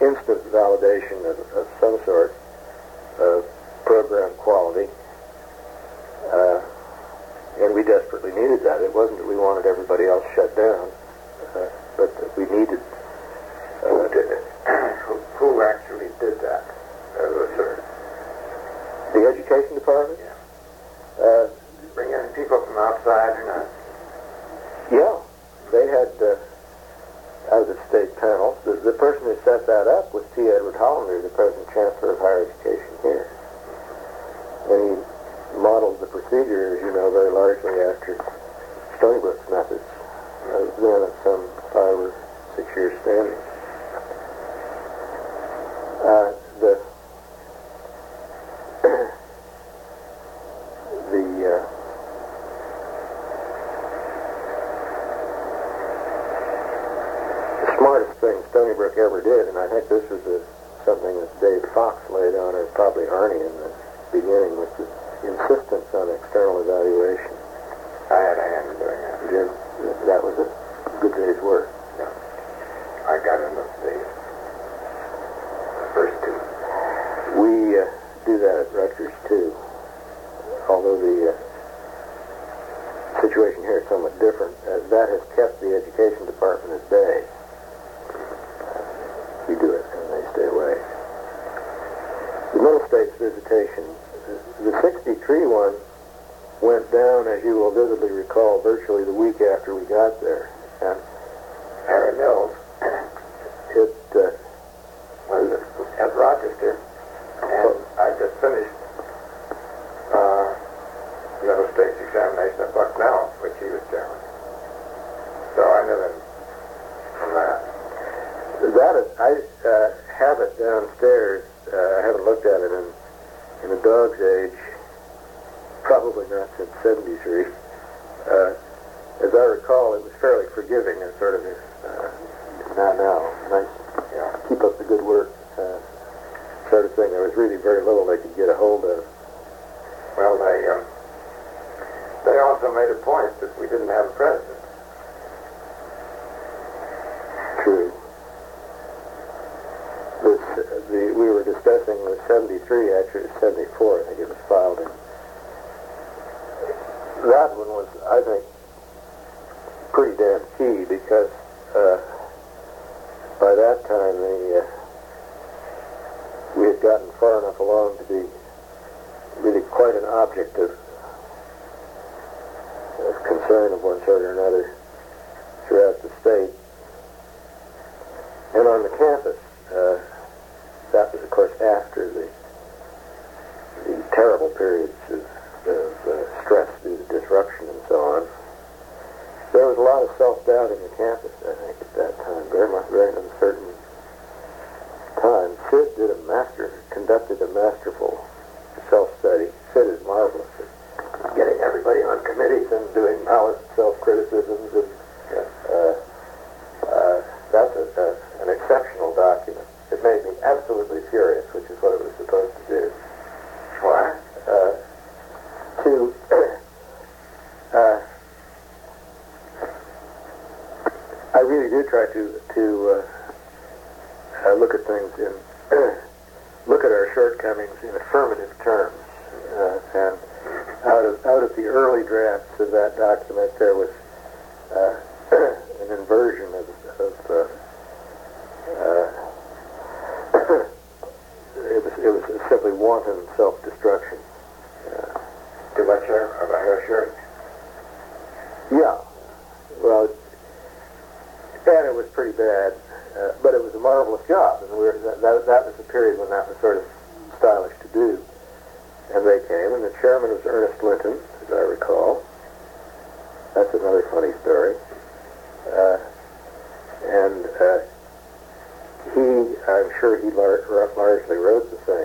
instant validation of some sort of program quality. And we desperately needed that. It wasn't that we wanted everybody else shut down, but that we needed... Who did it? Who actually did that? The education department? Yeah. Bring in people from outside or not? Yeah. They had out-of-the-state panels. The person who set that up was T. Edward Hollander, the present Chancellor of Higher Education here. And he modeled the procedure, as you know, very largely after Stony Brook's methods. Then at some 5 or 6 years standing. The smartest thing Stony Brook ever did, and I think this was something that Dave Fox laid on, or probably Arnie in the beginning, was the insistence on external evaluation. I had a hand in doing that. Jim, that was a good day's work. Yeah. I got in the first 2. We do that at Rutgers, too. Although the situation here is somewhat different. That has kept the education department at bay. We do it, and they stay away. The Middle States visitation, the 63 one went down, as you will vividly recall, virtually the week after we got there. And Harry Mills it was at Rochester, and I just finished Middle States examination at Bucknell, which he was chairman. So I knew him from that. I have it downstairs. I haven't looked at it in a dog's age, probably not since 73. As I recall, it was fairly forgiving and sort of now, nice, keep up the good work sort of thing. There was really very little they could get a hold of. Well, they also made a point that we didn't have a president. True. We were discussing the 73, actually it was 74, I think it was filed in. That one was, I think, pretty damn key because by that time we had gotten far enough along to be really quite an object of concern of one sort or another throughout the state. And on the campus, that was, of course, after the terrible periods of stress due to disruption and so on. There was a lot of self-doubt in the campus, I think, at that time, very uncertain time. Sid conducted a masterful self-study. Sid is marvelous at getting everybody on committees and doing balanced self-criticisms, and that's an exceptional document. It made me absolutely furious, which is what it was supposed to do. Why? I really do try to look at things look at our shortcomings in affirmative terms, and out of the early drafts of that document, there was an inversion of it was simply wanton self-destruction. Too much of a hair shirt? Yeah. Well, and it was pretty bad, but it was a marvelous job, and that was the period when that was sort of stylish to do. And they came, and the chairman was Ernest Linton, as I recall. That's another funny story. And I'm sure he largely wrote the thing,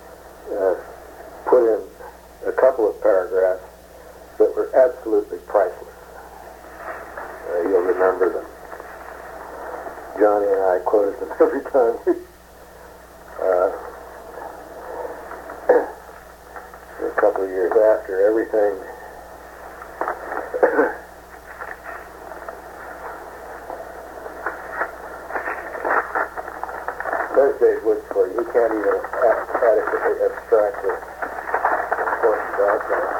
put in a couple of paragraphs that were absolutely priceless. You'll remember them. Johnny and I quoted them every time. A couple of years after, everything Dave Woods for you. He can't even adequately abstract the important background.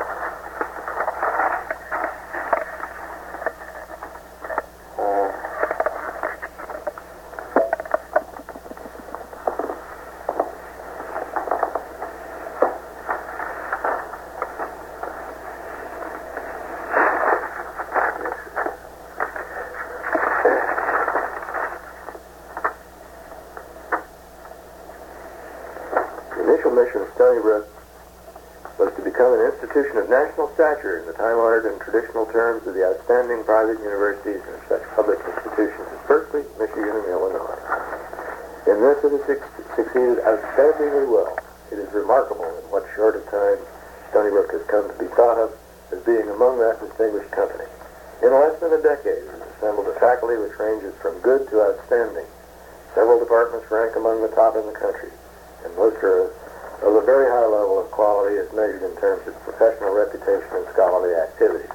Mission of Stony Brook was to become an institution of national stature in the time-honored and traditional terms of the outstanding private universities and such public institutions as Berkeley, Michigan, and Illinois. In this it has succeeded outstandingly well. It is remarkable in what short a time Stony Brook has come to be thought of as being among that distinguished company. In less than a decade, it has assembled a faculty which ranges from good to outstanding. Several departments rank among the top in the country, and most are of a very high level of quality as measured in terms of professional reputation and scholarly activities.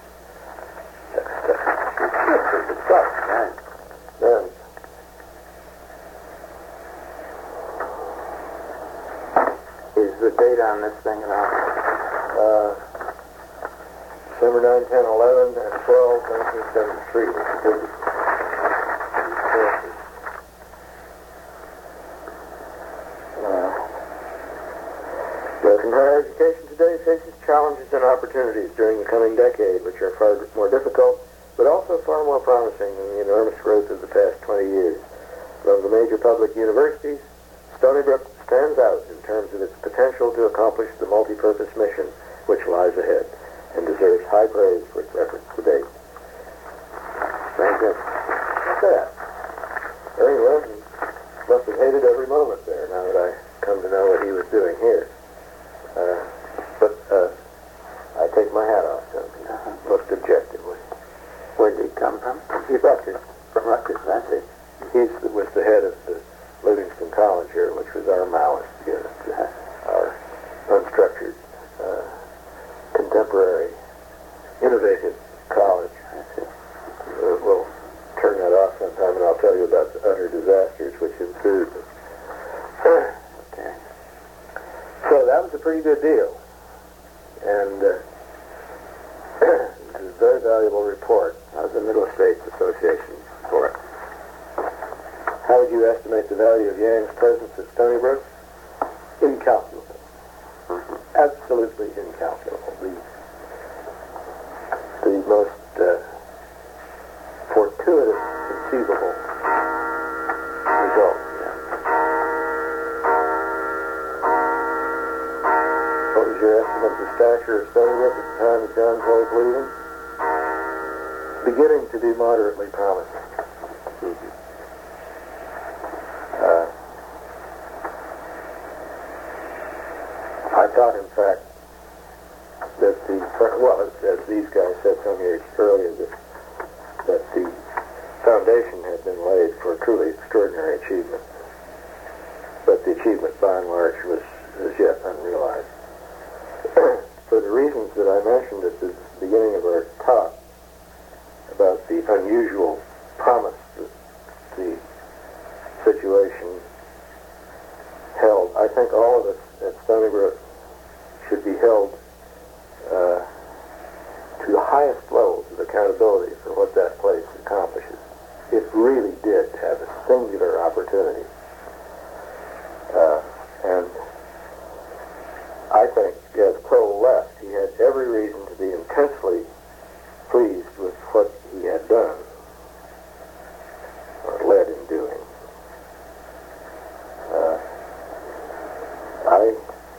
Good stuff. Right. Then, Is the date on this thing at all? December 9, 10, 11, and 12, 1973 was the biggest. American higher education today faces challenges and opportunities during the coming decade, which are far more difficult, but also far more promising than the enormous growth of the past 20 years. Among the major public universities, Stony Brook stands out in terms of its potential to accomplish the multi-purpose mission which lies ahead, and deserves high praise for its efforts to date. Thank you. What's that? Very well, he must have hated every moment there, now that I come to know what he was doing here. But I take my hat off to him. He looked objectively. Where did he come from? Rutgers. From Rutgers, I see. He was the head of the Livingston College here, which was our Maoist unit, our unstructured, contemporary, innovative college. I see. We'll turn that off sometime, and I'll tell you about the utter disasters which ensued. Okay. So that was a pretty good deal. And it was a very valuable report. How's the Middle States Association for it? How would you estimate the value of Yang's presence at Stony Brook? Incalculable. Absolutely incalculable. The most fortuitous conceivable result. What was your estimate of the stature of Stony Brook at the time of John Paul's leaving? Beginning to be moderately promising. I thought, in fact, that as these guys said some years earlier, that the foundation had been laid for a truly extraordinary achievement. But the achievement, by and large, was as yet unrealized. For the reasons that I mentioned at the beginning of our talk about the unusual promise that the situation held, I think all of us at Stony Brook should be held to the highest levels of accountability for what that place accomplishes. It really did have a singular opportunity. And I think, as Kroll left, he had every reason to be intensely pleased with what he had done, or led in doing. I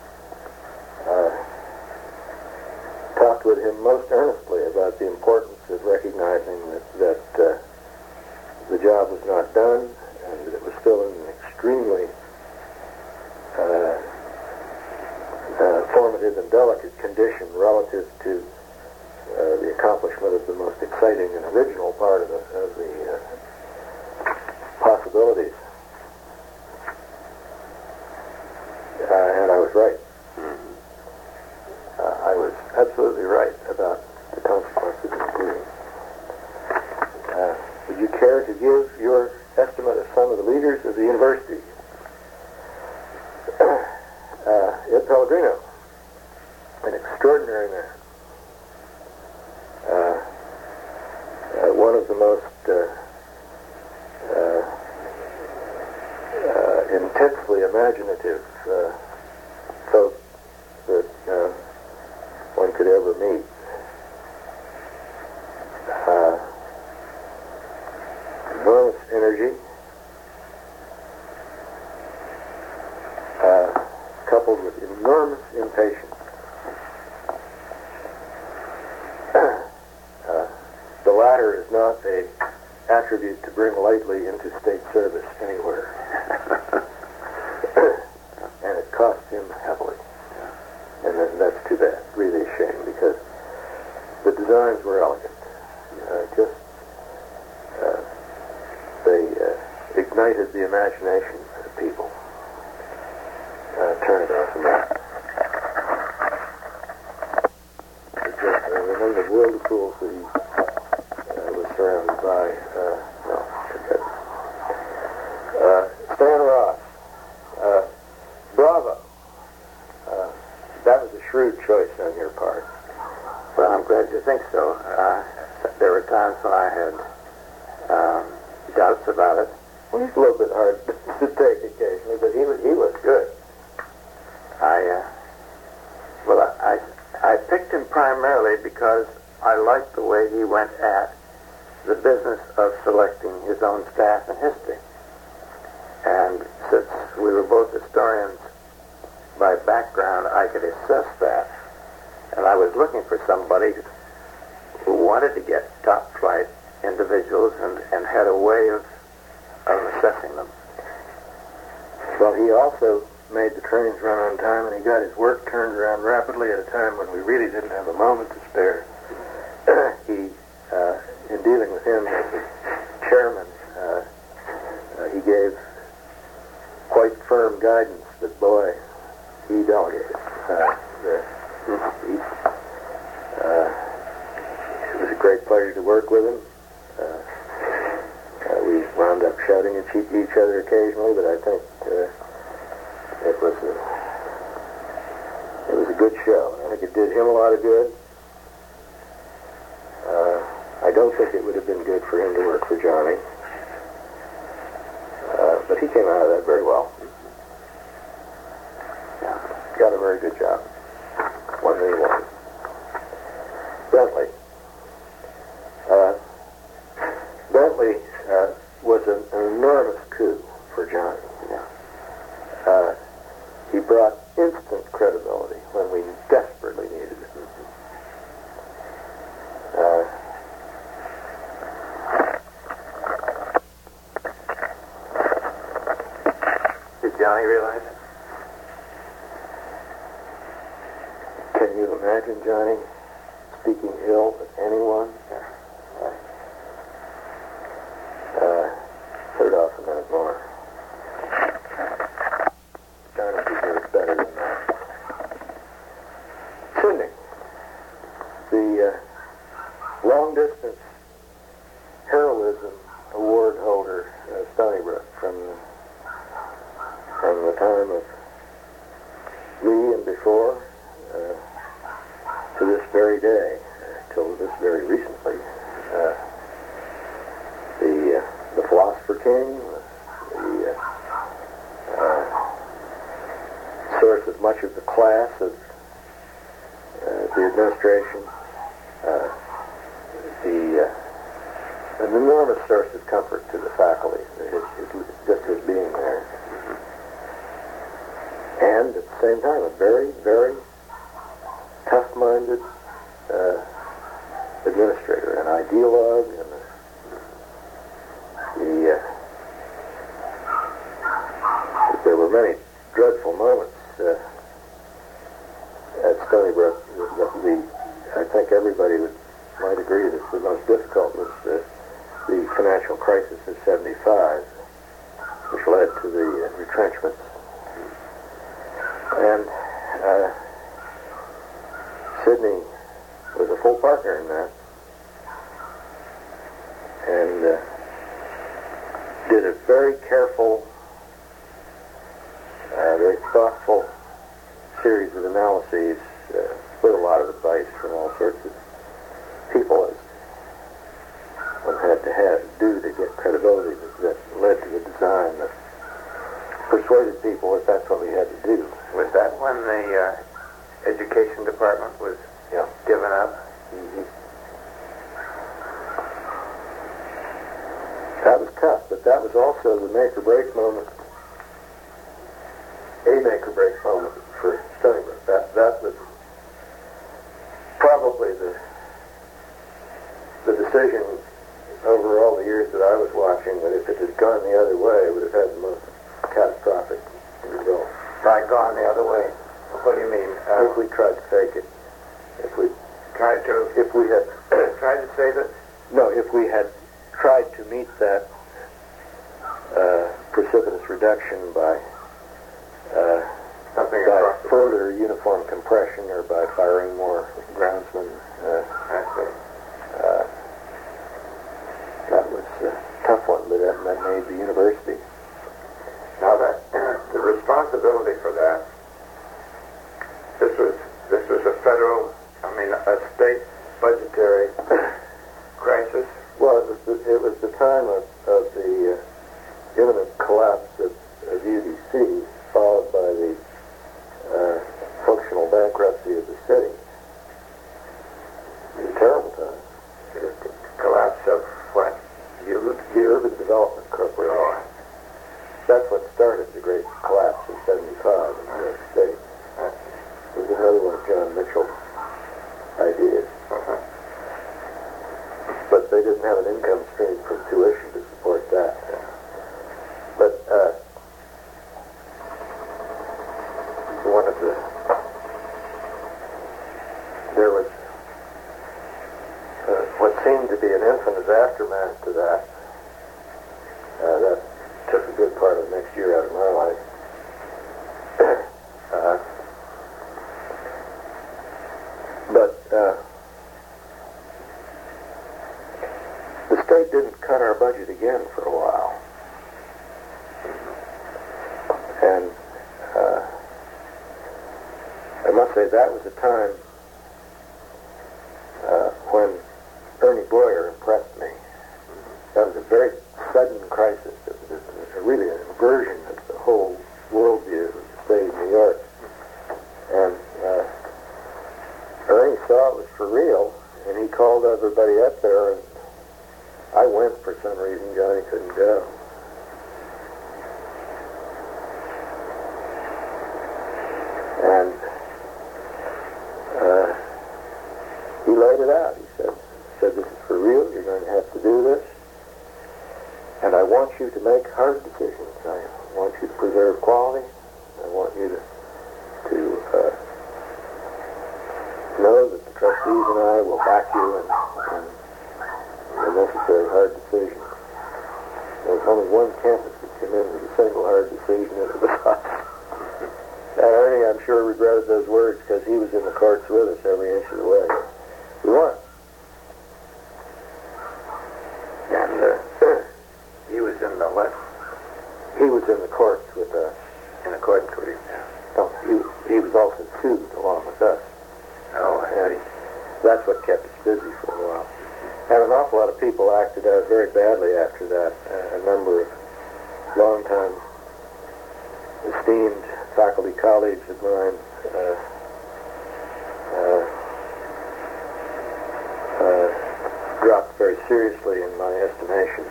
talked with him most earnestly about the importance of recognizing that the job was not done, and that it was still in an extremely formative and delicate condition relative to the accomplishment of the most exciting and original part of the possibilities. And I was right. I was absolutely right about the consequences of doing. Would you care to give your estimate of some of the leaders of the university intensely imaginative folks that one could ever meet. Enormous energy, coupled with enormous impatience. The latter is not an attribute to bring lightly into state service anywhere. And it cost him heavily. And that's too bad. Really a shame, because the designs were elegant. They ignited the imagination of people. Turn it off a minute. Among the world of fools that he was surrounded by, no, forget it. Stan Ross, bravo. That was a shrewd choice on your part. Well, I'm glad you think so. There were times when I had doubts about it. Well, he's a little bit hard to take occasionally, but he was good. I picked him primarily because I liked the way he went at the business of selecting his own staff and history. And since we were both historians by background, I could assess that. And I was looking for somebody who wanted to get top-flight individuals and had a way of assessing them. Well, he also made the trains run on time, and he got his work turned around rapidly at a time when we really didn't have a moment to spare. In dealing with him as the chairman, he gave quite firm guidance that, boy, he delegated. It was a great pleasure to work with him. We wound up shouting at each other occasionally, but I think it was a good show. I think it did him a lot of good. I don't think it would have been good for him to work for Johnny, but he came out of that very well. Yeah, got a very good job. One that he wanted. Bentley. Bentley was an enormous coup for Johnny. Yeah. He brought instant credibility when we desperately needed it. Did Johnny realize it? Can you imagine Johnny speaking ill of anyone? Put it off a minute more. Johnny deserves better than that. Sydney, the long-distance heroism award holder, Stony Brook, from the time of Lee and before to this very day, till this very recently, the Philosopher King, the source of much of the class of the administration, an enormous source of comfort to the faculty, just his being there. And at the same time, a very, very tough-minded administrator, an ideologue, and there were many dreadful moments at Stony Brook. I think everybody might agree that the most difficult was the financial crisis of '75, which led to the retrenchments. And Sidney was a full partner in that, and did a very careful, very thoughtful series of analyses with a lot of advice from all sorts of people, as one had to do to get credibility, that led to the design that persuaded persuaded people that that's what we had to do. Was that when the education department was given up? Mm-hmm. That was tough, but that was also the make-or-break moment. A make-or-break moment for Stony Brook. That was probably the decision over all the years that I was watching that if it had gone the other way, it would have had the most catastrophic result. By gone the other way? What do you mean? If we tried to fake it. If we had tried to say that? No, if we had tried to meet that precipitous reduction by further uniform compression or by firing more groundsmen. That was a tough one, but that made the university. Now that the responsibility for that, this was a federal, a state budgetary crisis. Well, it was the time of the imminent collapse of UDC, followed by the functional bankruptcy of the city. It was a terrible time. The collapse of what? The Urban Development Corporation. Oh. That's what started the great collapse in '75 in New York State. It was another one of John Mitchell's ideas. Uh-huh. But they didn't have an income stream from tuition to support that. But there was what seemed to be an infinite aftermath to that. That took a good part of the next year out of my life. But the state didn't cut our budget again for a while. And I must say that was a time when Ernie Boyer impressed me. That was a very sudden crisis. It was really an inversion of the whole worldview of the state of New York. And Ernie saw it was for real, and he called everybody up there, and I went for some reason. Johnny couldn't go. And he laid it out. He said, this is for real. You're going to have to do this. And I want you to make hard decisions. I want you to preserve quality. I want you to know that the trustees and I will back you in the necessary hard decisions. There was only one campus that came in with a single hard decision, and it was us. And Ernie, I'm sure, regretted those words because he was in the courts with us every inch of the way. We won. And he was in the left. He was in the courts with us. In accordance with him. No, he was also sued along with us. Oh, and that's what kept us busy for a while. And an awful lot of people acted out very badly after that. A number of long-time esteemed faculty colleagues of mine dropped very seriously in my estimation.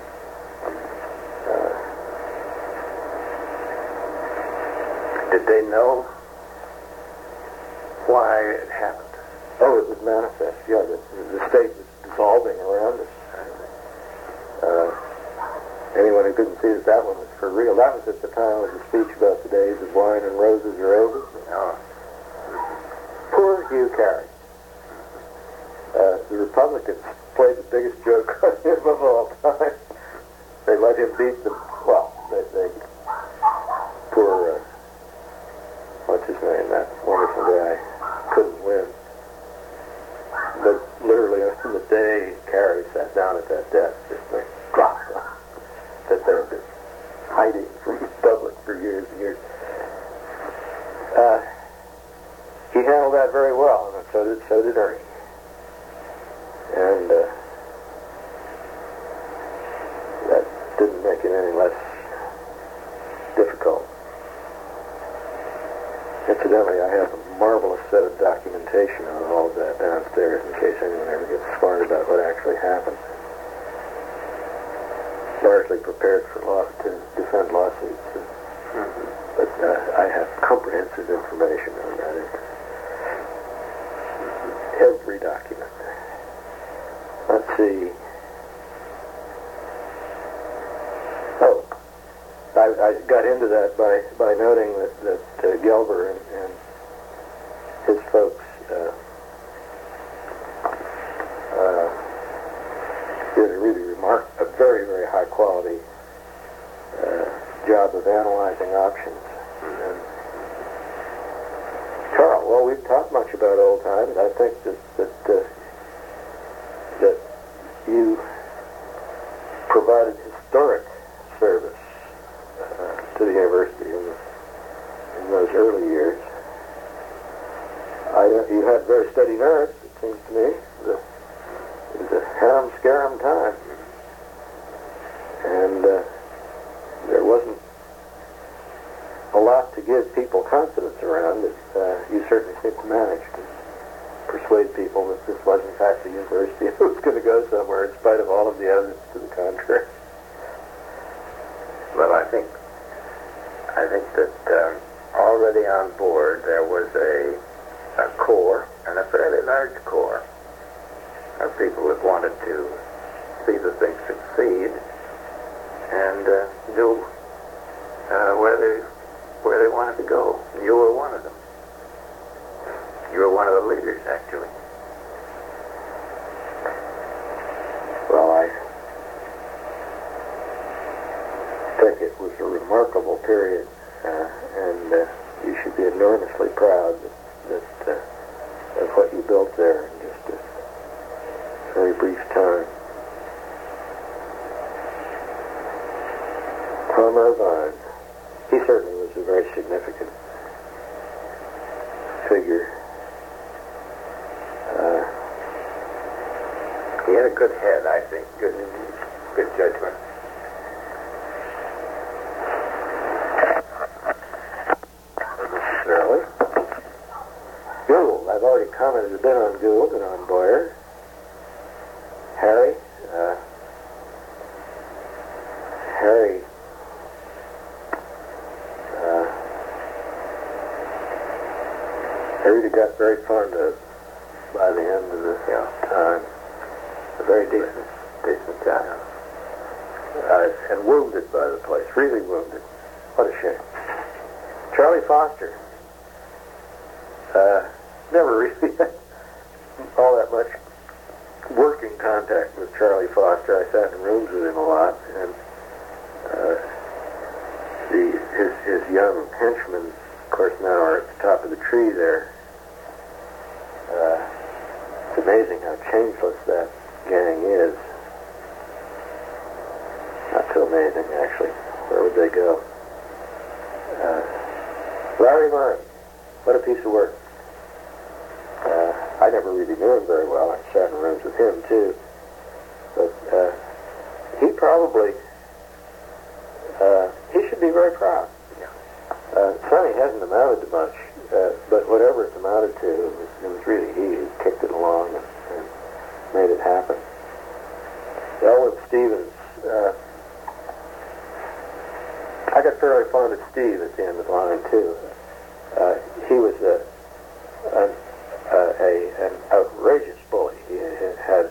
Did they know why it happened? Oh, it was manifest. Yeah, the state was dissolving around us. Anyone who couldn't see that one was for real. That was at the time of the speech about the days of wine and roses are over. Oh. Poor Hugh Carey. The Republicans played the biggest joke on him of all time. They let him beat them. Well, they poor, what's his name, that wonderful guy, couldn't win. But literally on the day Carey sat down at that desk, just like dropped on that they've been hiding from the public for years and years. He handled that very well, and so did Ernie. And that didn't make it any less difficult. Incidentally, I have a marvelous set of documentation on all of that downstairs in case anyone ever gets smart about what actually happened. Largely prepared for to defend lawsuits. But I have comprehensive information on that. Every document. Let's see. Oh, I got into that by noting that Gelber and his folks did a very, very high quality job of analyzing options. And Carl, well, we've talked much about old times. I think that you provided historic service to the university in those early years. You had very steady nerves, it seems to me. It was a harum-scarum time. And there wasn't a lot to give people confidence around. You certainly seemed to manage to persuade people that this was in fact a university and it was going to go somewhere in spite of all of the evidence to the contrary. Well, I think that already on board there was a core, and a fairly large core, of people that wanted to see the thing succeed and do where they wanted to go. You were one of them. You were one of the leaders, actually. Well, I think it was a remarkable period, and you should be enormously proud of what you built there in just a very brief time. Tom Irvine, he certainly was a very significant figure. He had a good head, I think. Good judgment. Necessarily. Gould, I've already commented a bit on Gould and on Boyer. Harry really got very fond of by the end of the time. A very decent guy. And wounded by the place, really wounded. What a shame. Charlie Foster. Never really had all that much working contact with Charlie Foster. I sat in rooms with him a lot, and his young henchmen, of course, now are at the top of the tree there. It's amazing how changeless that gang is. Not so amazing, actually. Where would they go? Larry Murray. What a piece of work. I never really knew him very well. I sat in rooms with him, too. But he probably, he should be very proud. Sonny hasn't amounted to much, but whatever it's amounted to, it was really he who kicked it along and made it happen. Elwyn Stevens, I got fairly fond of Steve at the end of the line, too. He was an outrageous bully. He had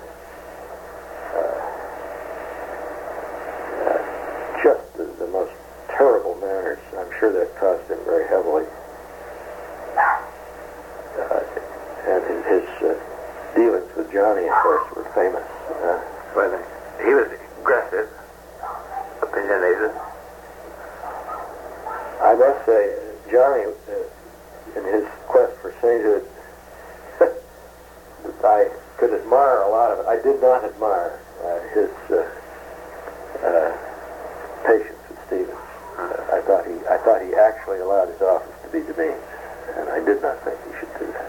just the most terrible manners. I'm sure that cost him very heavily. And his dealings with Johnny, of course, were famous. Well, he was aggressive, opinionated. I must say, Johnny, in his quest for sainthood, I could admire a lot of it. I did not admire his patience with Stevens. I thought he actually allowed his office to be demeaned, and I did not think he should do that.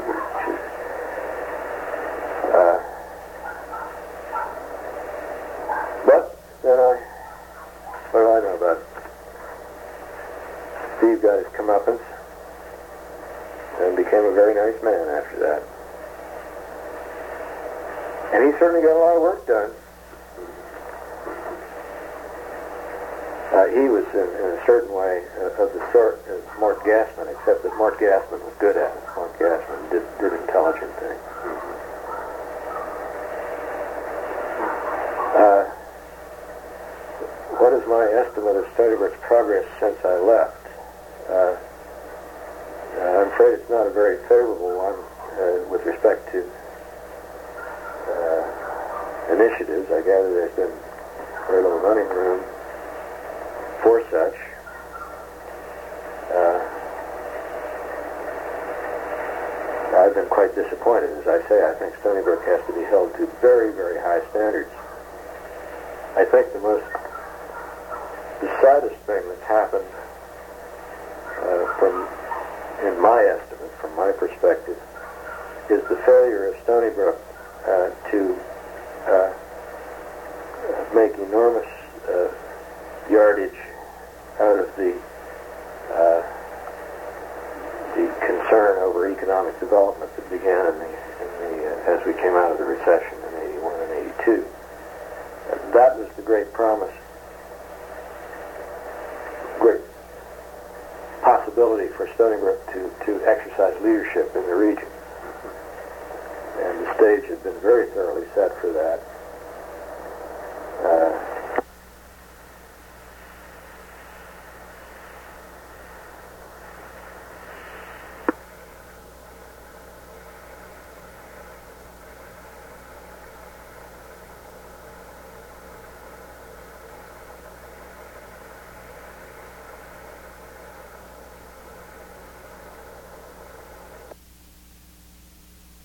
But then what do I know about it? Steve got his comeuppance. and became a very nice man after that. And he certainly got a lot of work done. He was, in a certain way, of the sort of Mort Gassman, except that Mort Gassman was good at it. Mort Gassman did intelligent things. What is my estimate of Stony Brook's progress since I left? I'm afraid it's not a very favorable one with respect to initiatives. I gather there's been very little running room for such. I've been quite disappointed. As I say, I think Stony Brook has to be held to very, very high standards. I think the saddest thing that's happened in my estimate, from my perspective, is the failure of Stony Brook to make enormous yardage out of the concern over economic development that began as we came out of the recession in 81 and 82. That was the great promise, great possibility for Stony Brook to exercise leadership in the region. And the stage had been very thoroughly set for that.